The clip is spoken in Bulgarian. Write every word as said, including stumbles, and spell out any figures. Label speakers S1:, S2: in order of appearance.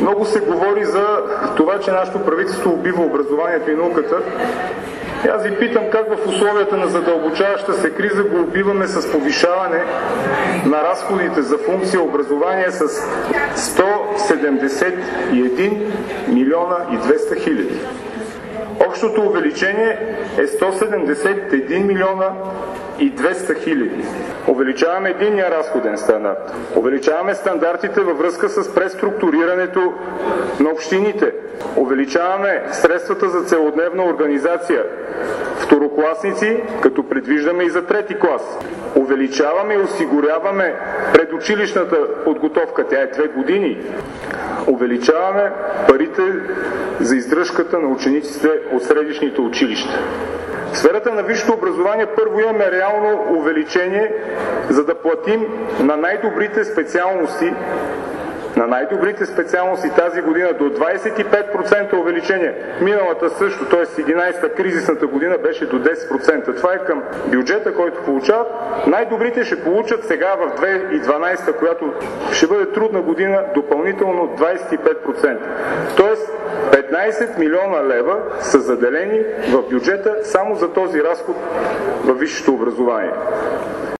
S1: Много се говори за това, че нашето правителство убива образованието и науката. И аз ви питам как в условията на задълбочаваща се криза го убиваме с повишаване на разходите за функция образование с сто седемдесет и един милиона и двеста хиляди. Общото увеличение е сто седемдесет и един милиона и двеста хиляди. Увеличаваме единния разходен стандарт. Увеличаваме стандартите във връзка с преструктурирането на общините. Увеличаваме средствата за целодневна организация. Второкласници, като предвиждаме и за трети клас. Увеличаваме и осигуряваме предучилищната подготовка. Тя е две години. Увеличаваме парите за издръжката на учениците от средищните училища. В сферата на висшето образование първо имаме реално увеличение, за да платим на най-добрите специалности, на най-добрите специалности тази година до двадесет и пет процента увеличение. Миналата също, т.е. единадесета кризисната година беше до десет процента. Това е към бюджета, който получават. Най-добрите ще получат сега в две хиляди и дванадесета, която ще бъде трудна година, допълнително двадесет и пет процента. Тоест петнадесет милиона лева са заделени в бюджета само за този разход във висшето образование.